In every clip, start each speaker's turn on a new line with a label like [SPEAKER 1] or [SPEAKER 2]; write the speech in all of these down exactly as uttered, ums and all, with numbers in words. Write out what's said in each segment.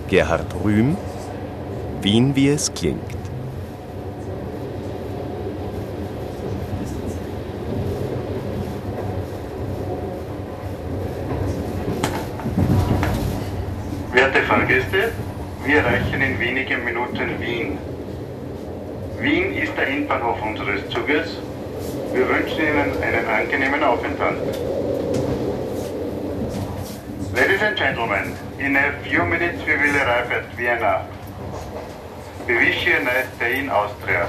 [SPEAKER 1] Gerhard Rühm, Wien wie es klingt.
[SPEAKER 2] Werte Fahrgäste, wir erreichen in wenigen Minuten Wien. Wien ist der Endbahnhof unseres Zuges. Wir wünschen Ihnen einen angenehmen Aufenthalt. Ladies and gentlemen, in a few minutes we will arrive at Vienna. We wish you a nice day in Austria.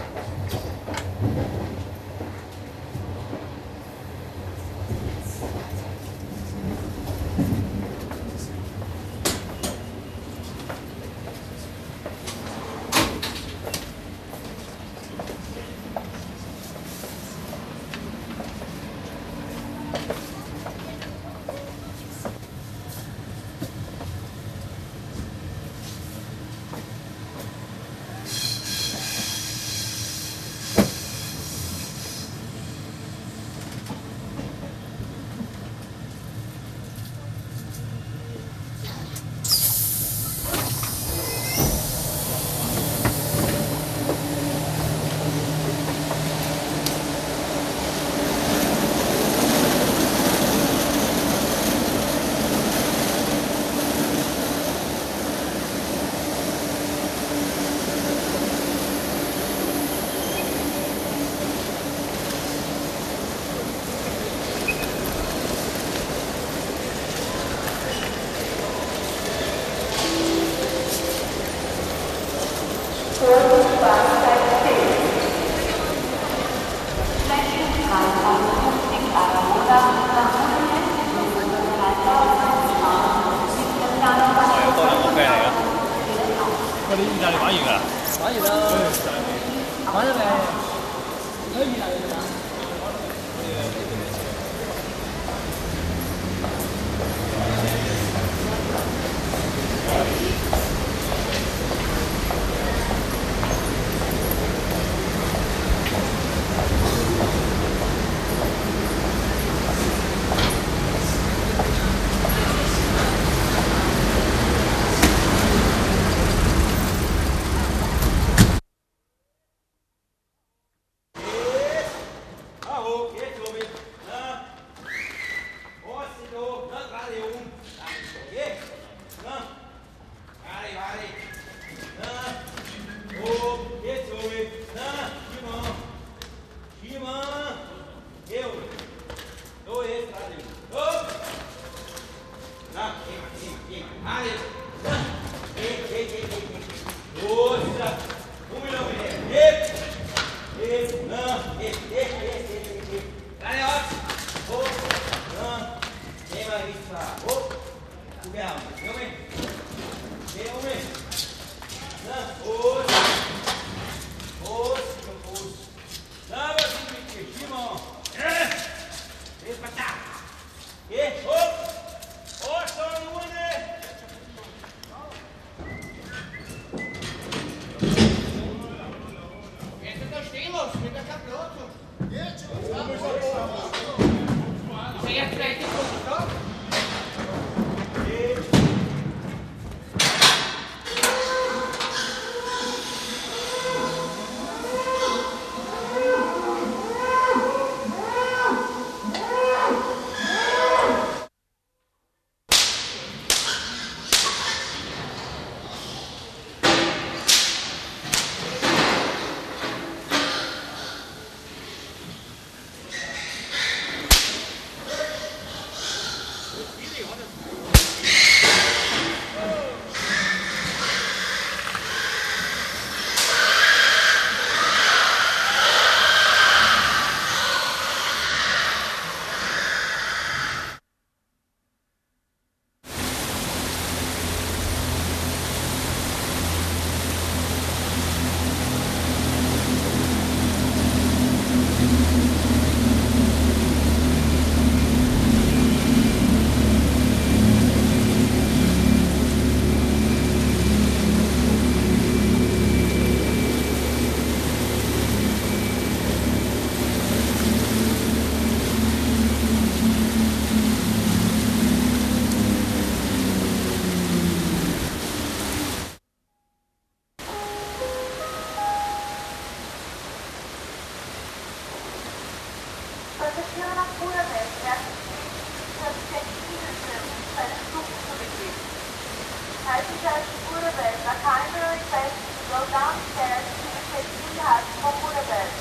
[SPEAKER 3] Führer nach Budapest werden das Textilfilm seine Stufen zu begeben. Passengers to Budapest are kindly requested to go downstairs to the textile hut for Budapest.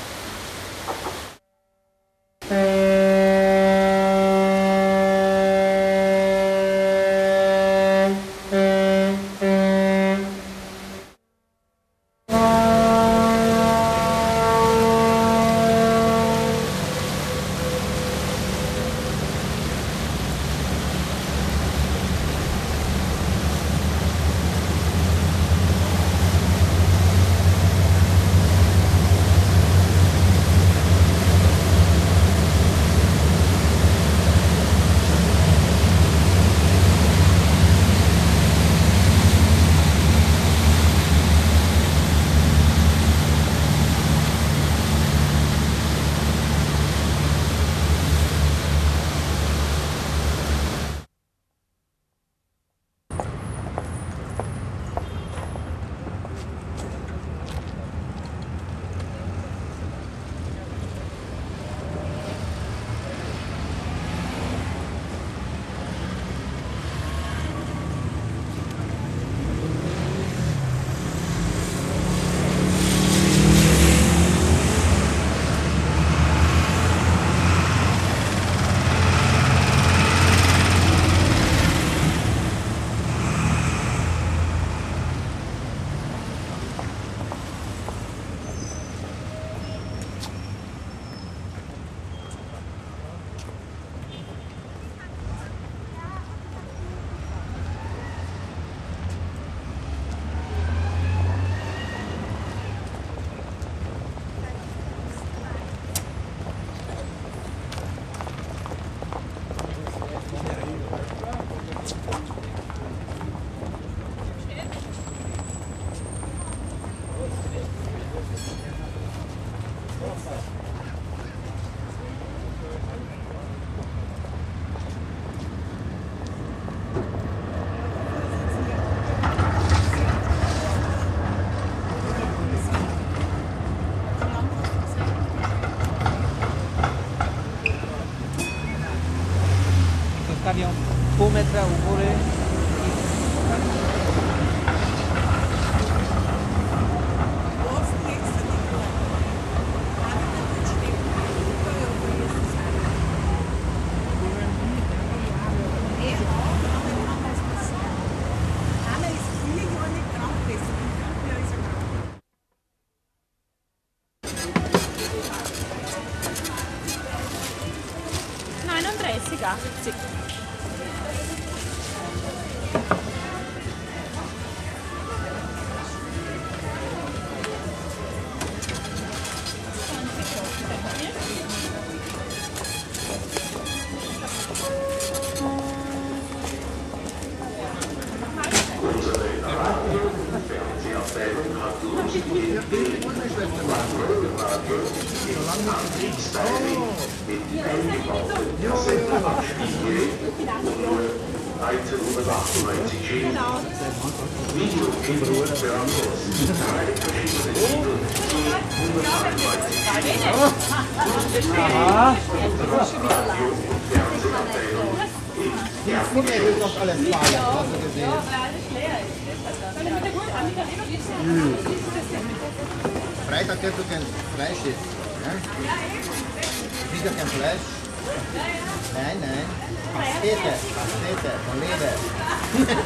[SPEAKER 4] Stawiam pół metra u góry.
[SPEAKER 5] neununddreißig achtzig.
[SPEAKER 4] Aha. Guck, er will doch alles fahren, hast du gesehen. Mhm. Freitag kannst du kein Fleisch essen. Ja? Sicher kein Fleisch? Nein, nein. Pastete, Pastete, von Leber.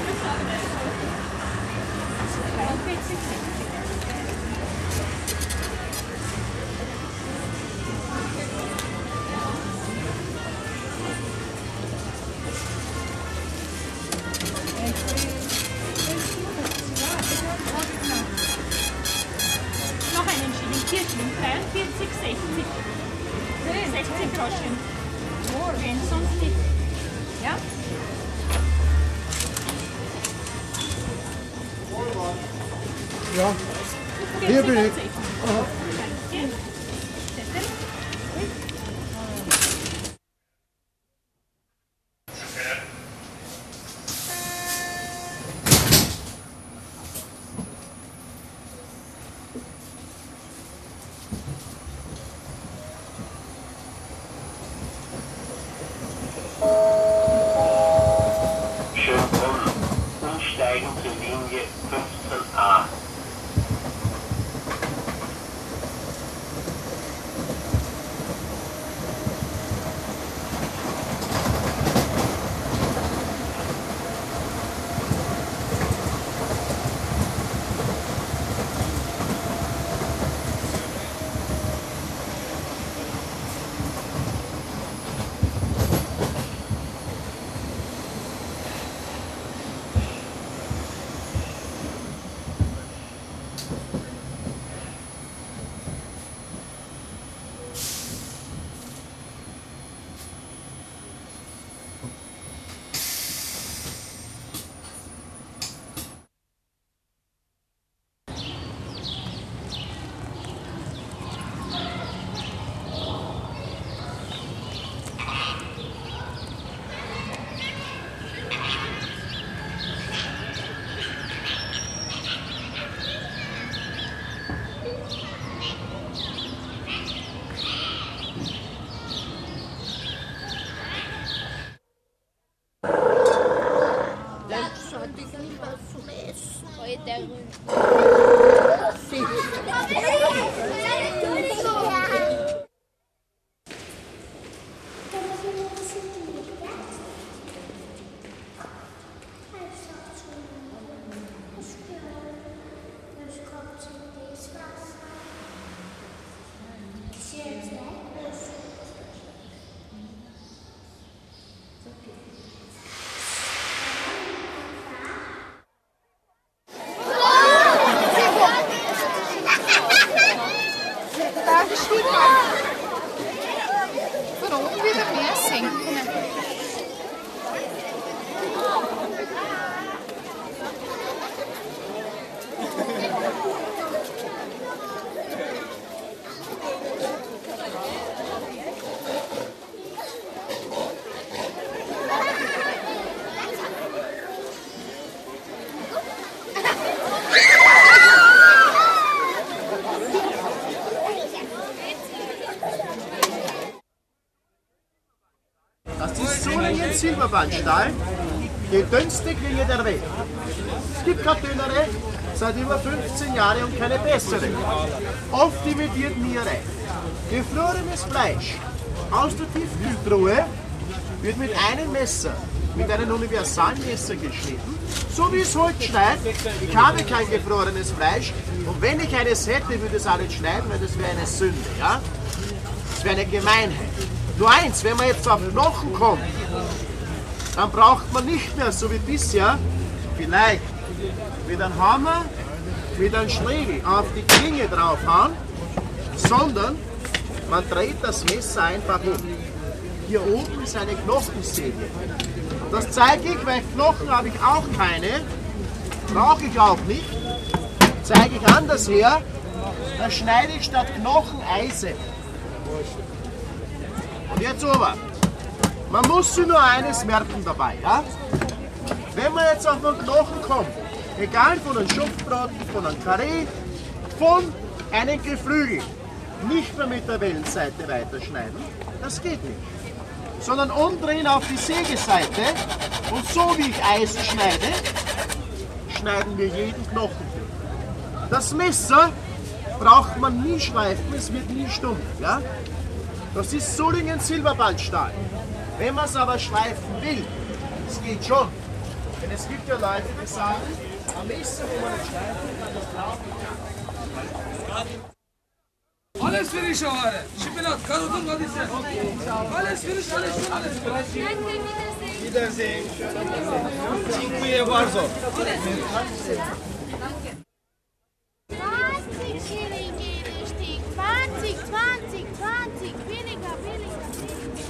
[SPEAKER 5] Noch einen Schilling, vier Schilling, dreiundvierzig, sechzig. sechzig Groschen. Wenn sonst nicht. Ja?
[SPEAKER 4] Ja, hier bin ich.
[SPEAKER 6] der
[SPEAKER 7] Von oben wieder mehr senken.
[SPEAKER 4] Das ist Solingen Silberbahnstall, die dünnste Klinge der Welt. Es gibt keine dünnere, seit über fünfzehn Jahren und keine bessere. Oft imitiert Niere. Gefrorenes Fleisch aus der Tiefkühltruhe wird mit einem Messer, mit einem Universalmesser geschnitten, so wie es heute schneidet. Ich habe kein gefrorenes Fleisch und wenn ich eines hätte, würde es auch nicht schneiden, weil das wäre eine Sünde. Ja? Das wäre eine Gemeinheit. Nur eins, wenn man jetzt auf Knochen kommt, dann braucht man nicht mehr, so wie bisher, vielleicht mit einem Hammer, mit einem Schlegel auf die Klinge draufhauen, sondern man dreht das Messer einfach um. Hier oben ist eine Knochensäge. Das zeige ich, weil Knochen habe ich auch keine, brauche ich auch nicht. Zeige ich anders her, da schneide ich statt Knochen Eisen. Und jetzt aber, man muss sich nur eines merken dabei. Ja? Wenn man jetzt auf den Knochen kommt, egal von einem Schupfbraten, von einem Karree, von einem Geflügel, nicht mehr mit der Wellenseite weiterschneiden, das geht nicht. Sondern umdrehen auf die Sägeseite und so wie ich Eisen schneide, schneiden wir jeden Knochen. Das Messer braucht man nie schleifen, es wird nie stumpf. Ja? Das ist Solingen Silberbandstahl. Wenn man es aber schleifen will, es geht schon. Denn es gibt ja Leute, die sagen, am Messer, wo man nicht schleifen kann, das braucht man.
[SPEAKER 8] Alles für die Schauere. Spinat, Karotten, was ist das? Alles für die alles für alles.
[SPEAKER 4] Wiedersehen.
[SPEAKER 8] Dziękuję bardzo.
[SPEAKER 6] zwanzig Schilling jedes Stück. zwanzig, zwanzig, zwanzig. Weniger, weniger, weniger.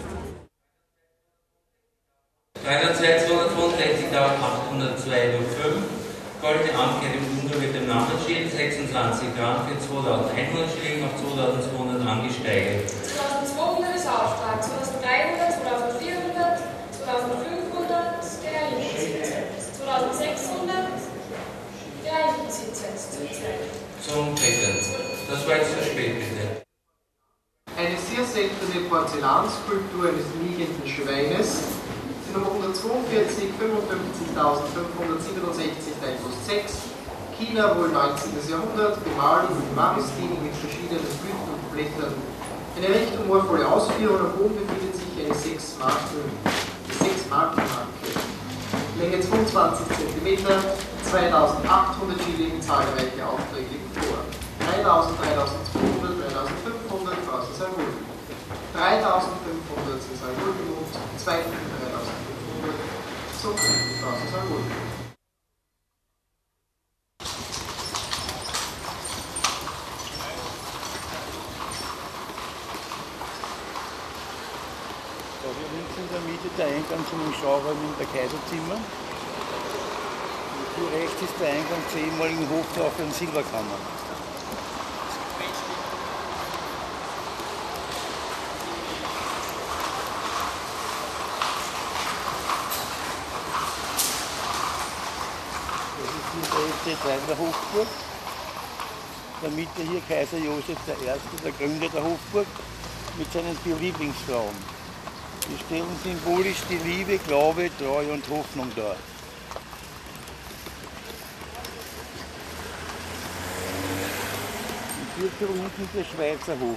[SPEAKER 9] dreihundertzweiundzwanzigtausendachthundertzwei durch fünf. Goldene Ankette im Wunder mit dem Namensschild, sechsundzwanzig Gramm für zweitausendeinhundert Schilling auf zweitausendzweihundert angesteigert.
[SPEAKER 10] zweitausendzweihundert ist Auftrag, zweitausenddreihundert, zweitausendvierhundert, zweitausendfünfhundert, der Implizit, zweitausendsechshundert, der Implizit
[SPEAKER 9] Zum Dritten. Das war jetzt zu spät, bitte.
[SPEAKER 4] Eine sehr seltene Porzellanskulptur eines liegenden Schweines. Die Nummer hundertzweiundvierzig, fünfundfünfzigtausendfünfhundertsiebenundsechzig, drei plus sechs. China, wohl neunzehntes Jahrhundert, bemalt mit Marmorstilen mit verschiedenen Blüten und Blättern. Eine recht humorvolle Ausführung, am Boden befindet sich eine sechs Marken Marke. Länge zweiundzwanzig Zentimeter, zweitausendachthundert Schilling, zahlreiche Aufträge vor. dreitausend, dreitausendzweihundert, dreitausendfünfhundert, draußen sein Gulden. dreitausendfünfhundert sind sein Gulden und zweitausendfünfhundert so draußen sein Gulden.
[SPEAKER 11] Da hier links in der Mitte der Eingang zum Schauräumen in der Kaiserzimmer. Und hier rechts ist der Eingang zur ehemaligen Hoftafel und Silberkammer. Der Teil der Hofburg. In der Mitte hier Kaiser Josef der Erste, der Gründer der Hofburg, mit seinen vier Lieblingsfrauen. Die stellen symbolisch die Liebe, Glaube, Treue und Hoffnung dar. Hier für unten der Schweizer Hof.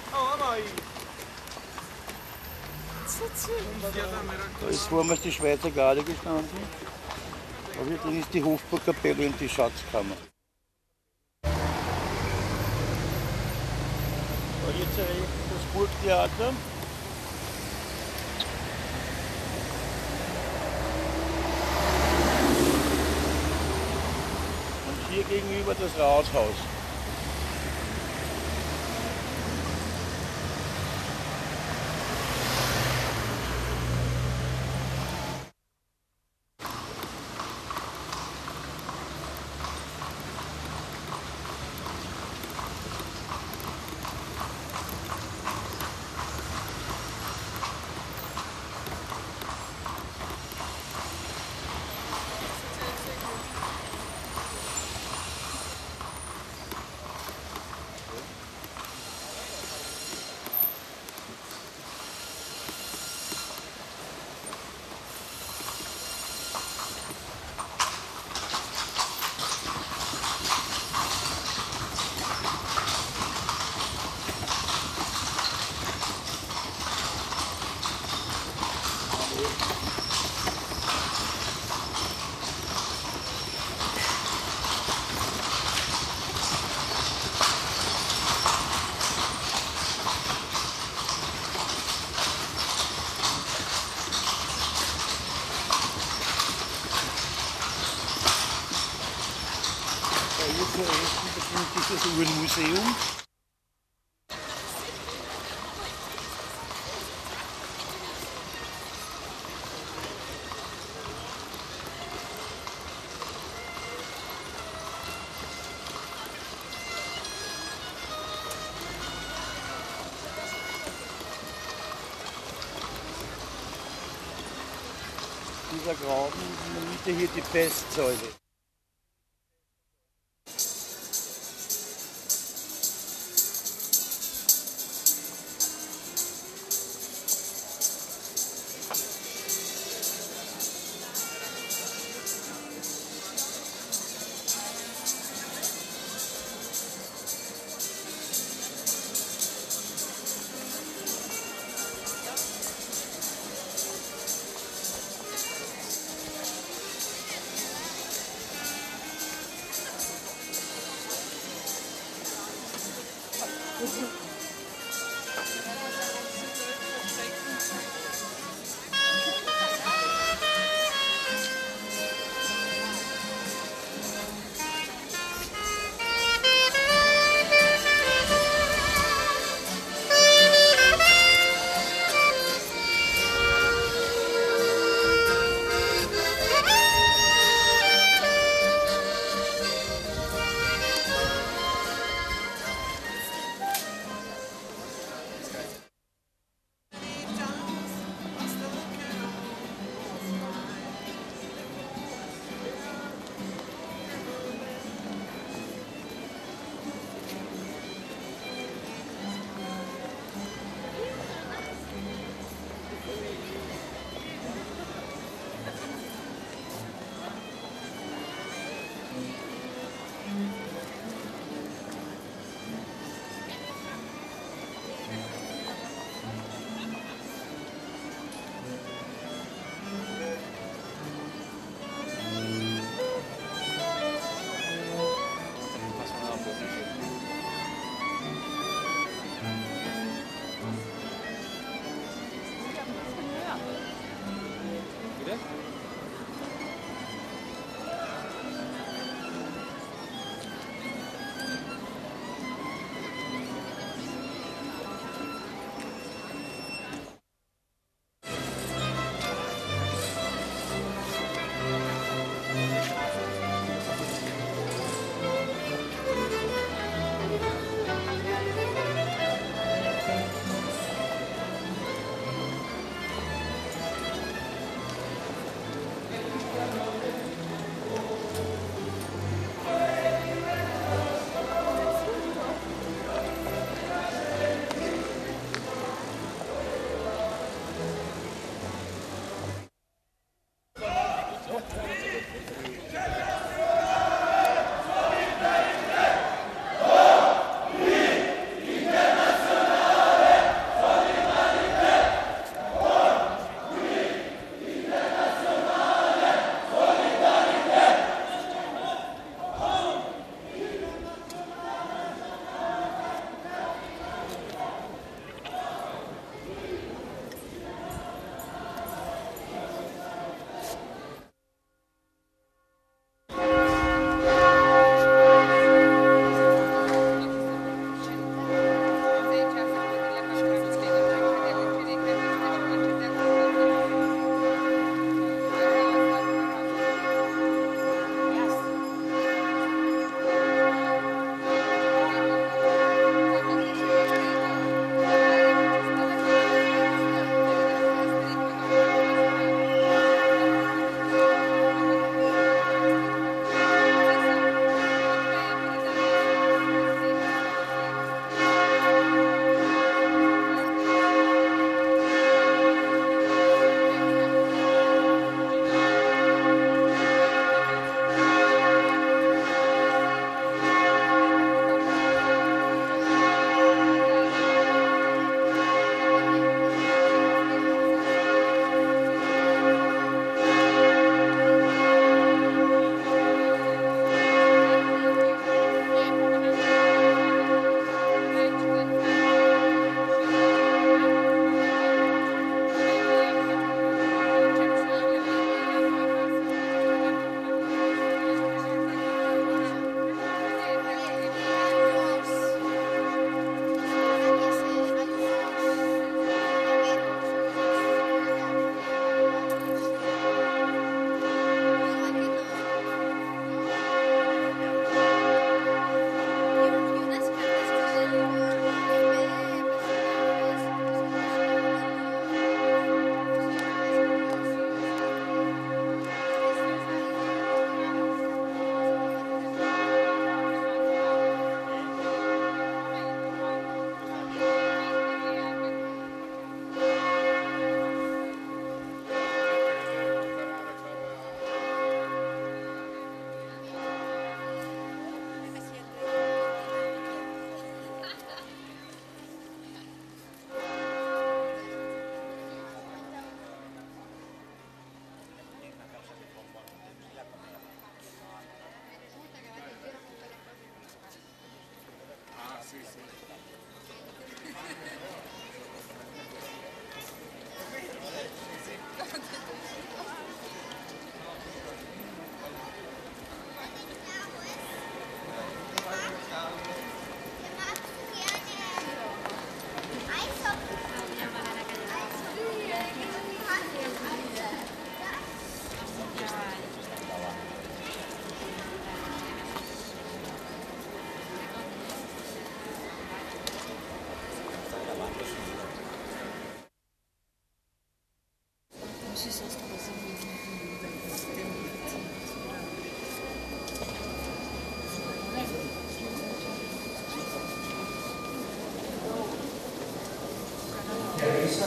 [SPEAKER 11] Da ist vormals die Schweizer Garde gestanden. Aber hier drin ist die Hofburgkapelle und die Schatzkammer. Da jetzt das Burgtheater. Und hier gegenüber das Rathaus. Das Uhrenmuseum. Dieser Graben, in der Mitte hier die Pestsäule.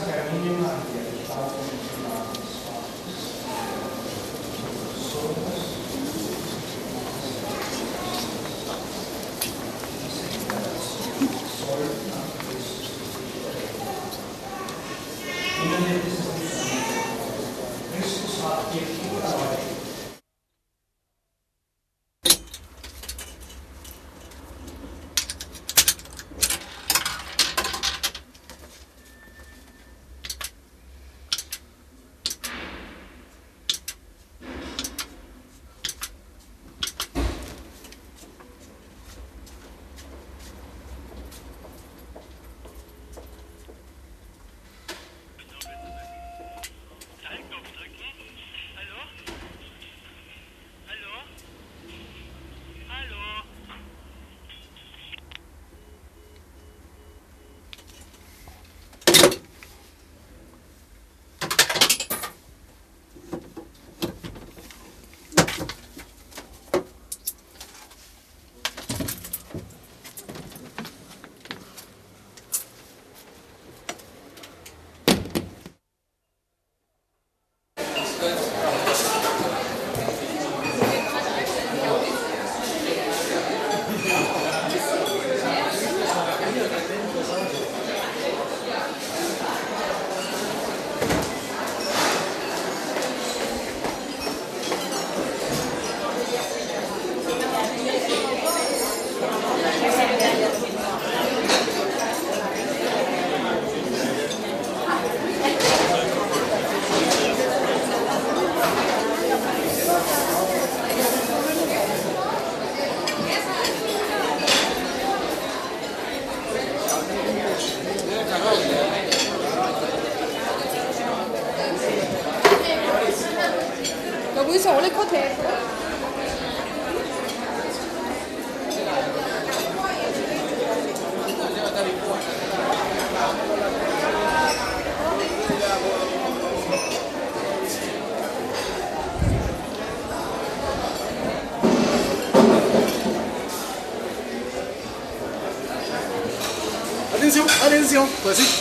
[SPEAKER 4] Atención, atención, pues sí.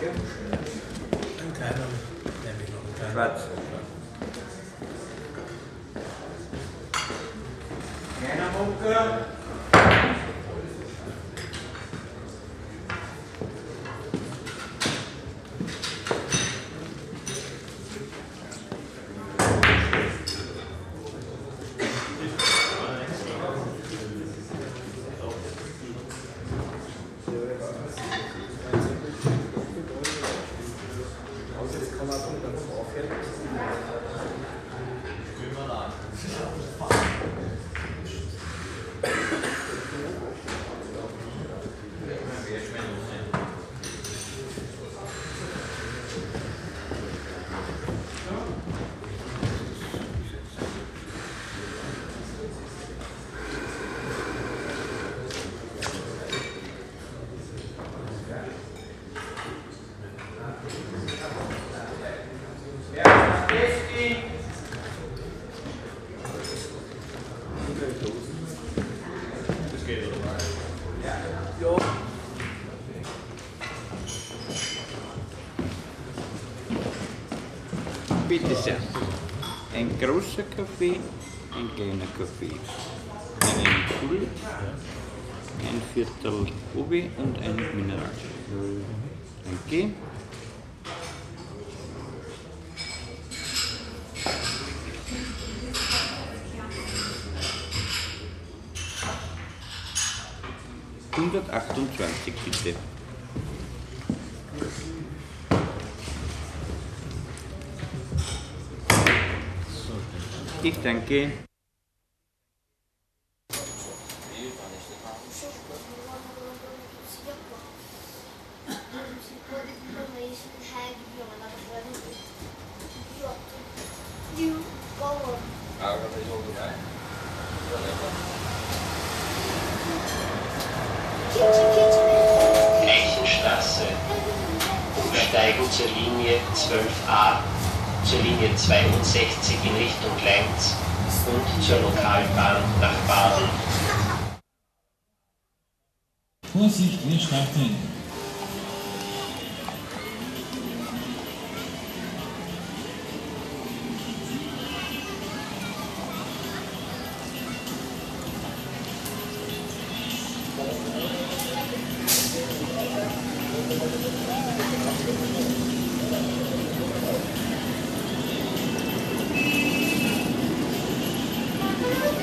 [SPEAKER 12] Ein kleiner, nämlich noch ein kleiner. Schwarz. Kleiner Mucker.
[SPEAKER 13] Bitte sehr. Ein großer Kaffee, ein kleiner Kaffee. Einen Pull, ein Viertel Obi und ein Mineral. Danke. hundertachtundzwanzig bitte. Ich danke.
[SPEAKER 14] Eichenstraße. Umsteigen zur Linie zwölf a, zur Linie zweiundsechzig in Richtung Leinz und zur Lokalbahn nach Baden.
[SPEAKER 15] Vorsicht, wir starten.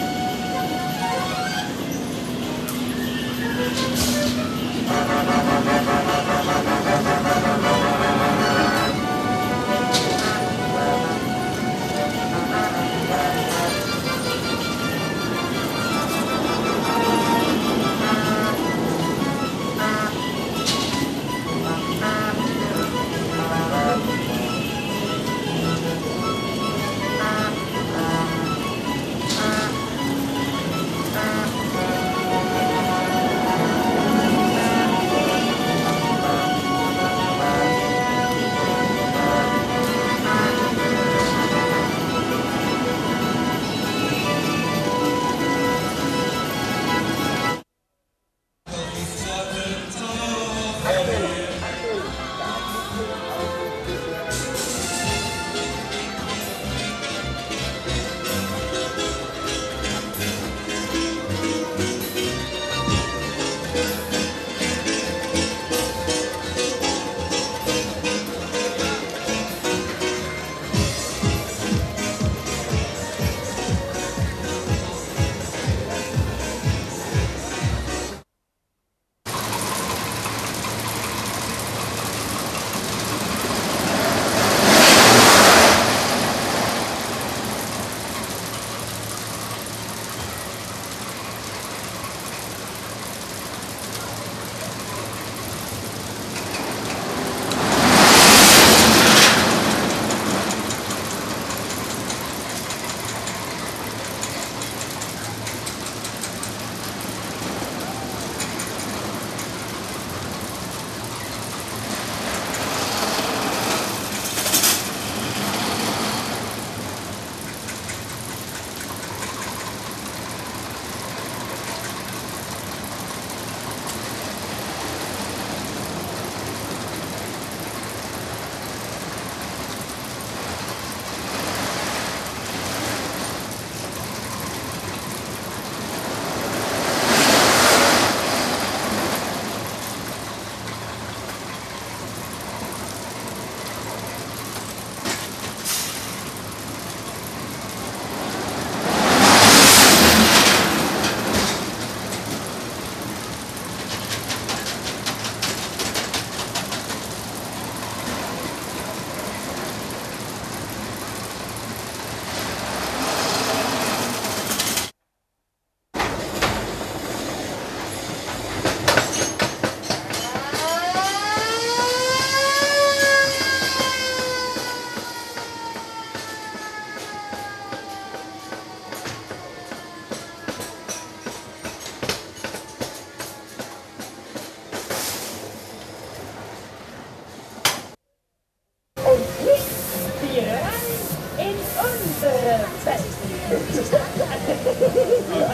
[SPEAKER 16] Thank you.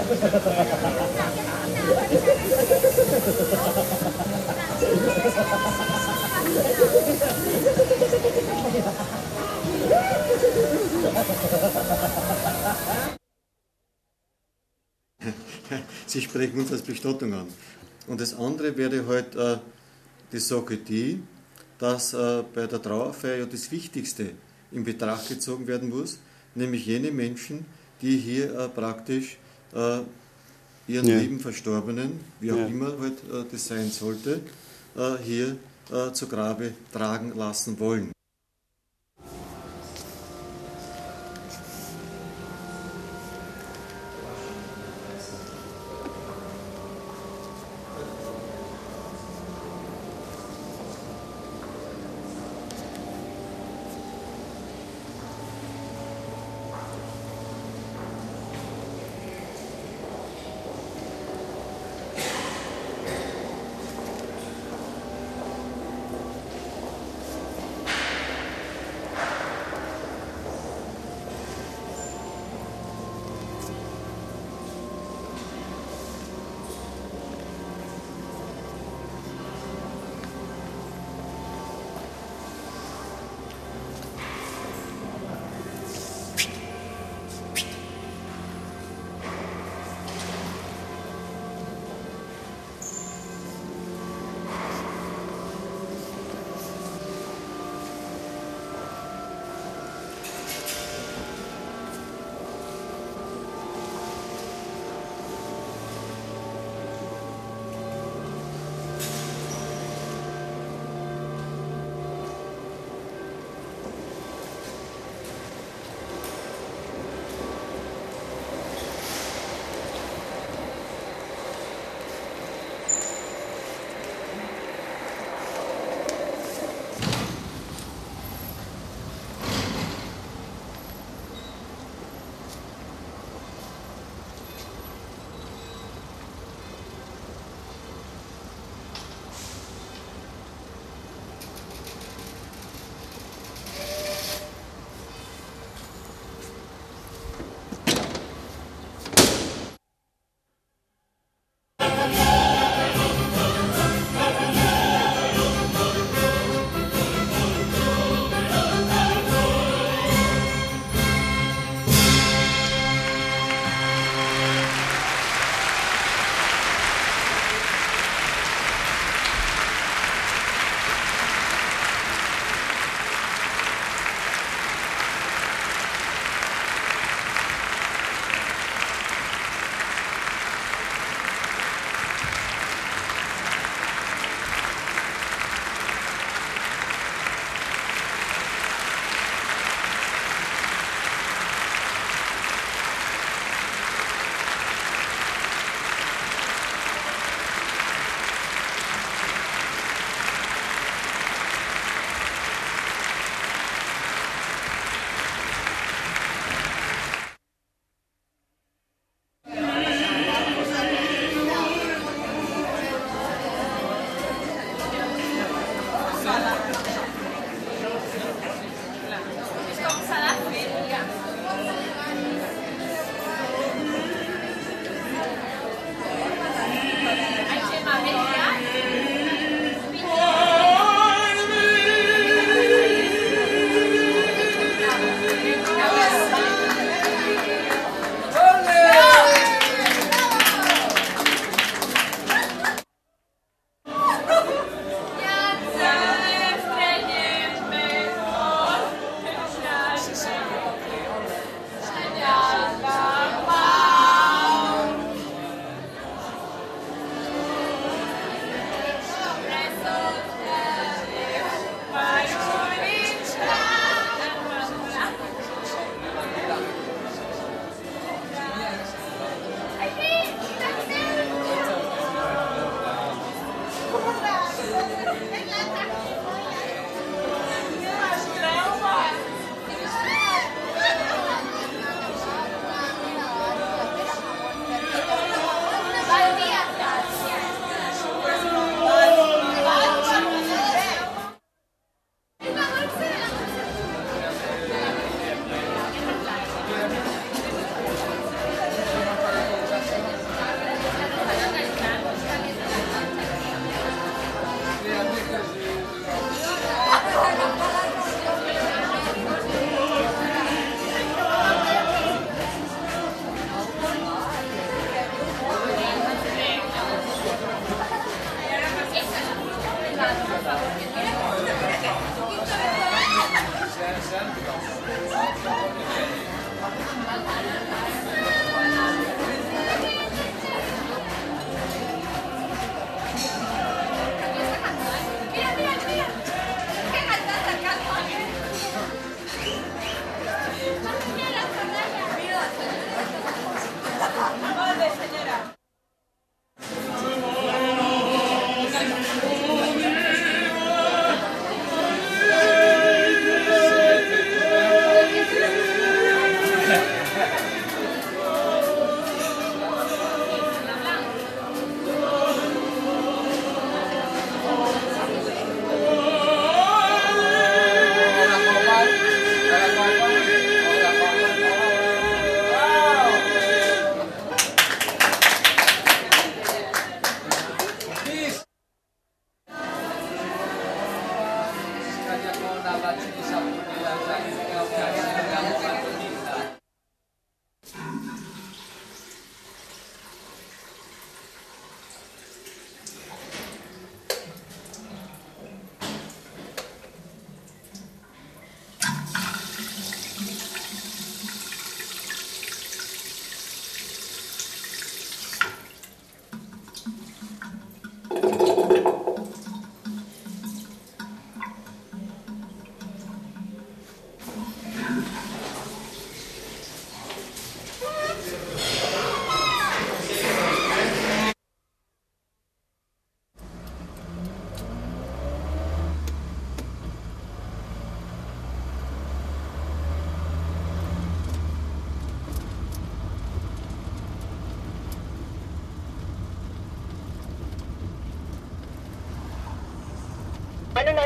[SPEAKER 12] Sie sprechen uns als Bestattung an. Und das andere wäre halt äh, die Sache die, dass äh, bei der Trauerfeier ja das Wichtigste in Betracht gezogen werden muss, nämlich jene Menschen, die hier äh, praktisch äh, ihren
[SPEAKER 16] Ja.
[SPEAKER 12] lieben Verstorbenen, wie auch
[SPEAKER 16] Ja.
[SPEAKER 12] immer halt, äh, das sein sollte, äh, hier äh, zu Grabe tragen lassen wollen.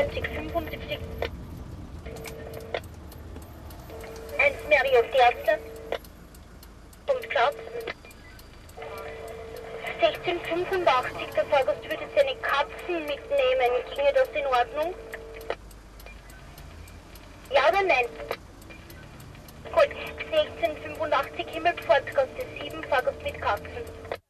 [SPEAKER 3] neunzig fünfundsiebzig. eins Meriot-Theater und Klaus. sechzehn fünfundachtzig, der Fahrgast würde seine Katzen mitnehmen. Ginge das in Ordnung? Ja oder nein? Gut, sechzehn fünfundachtzig Himmelpfortgasse sieben, Fahrgast mit Katzen.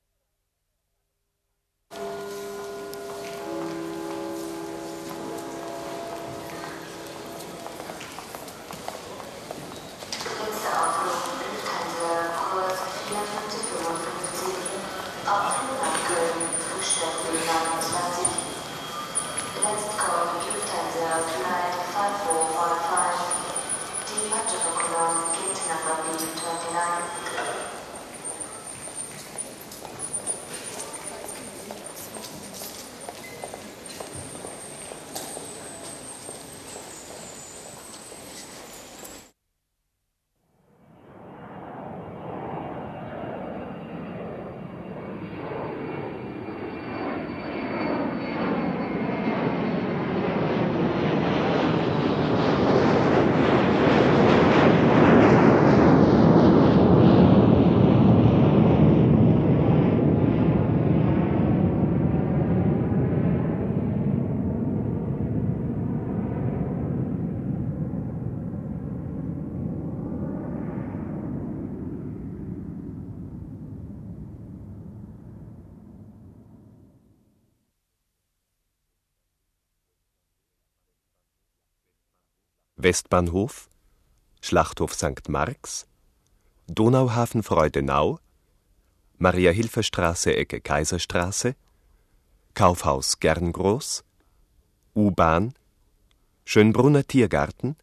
[SPEAKER 1] Westbahnhof, Schlachthof Sankt Marx, Donauhafen Freudenau, Maria-Hilfer-Straße Ecke Kaiserstraße, Kaufhaus Gerngroß, U-Bahn, Schönbrunner Tiergarten,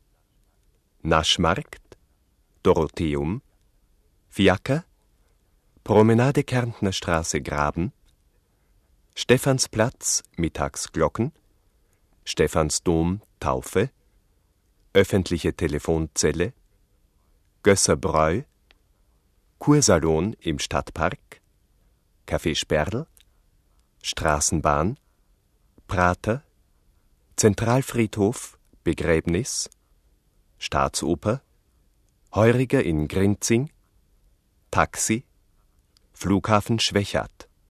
[SPEAKER 1] Naschmarkt, Dorotheum, Fiaker, Promenade Kärntner Straße Graben, Stephansplatz Mittagsglocken, Stephansdom Taufe, öffentliche Telefonzelle, Gösserbräu, Kursalon im Stadtpark, Café Sperl, Straßenbahn, Prater, Zentralfriedhof, Begräbnis, Staatsoper, Heuriger in Grinzing, Taxi, Flughafen Schwechat.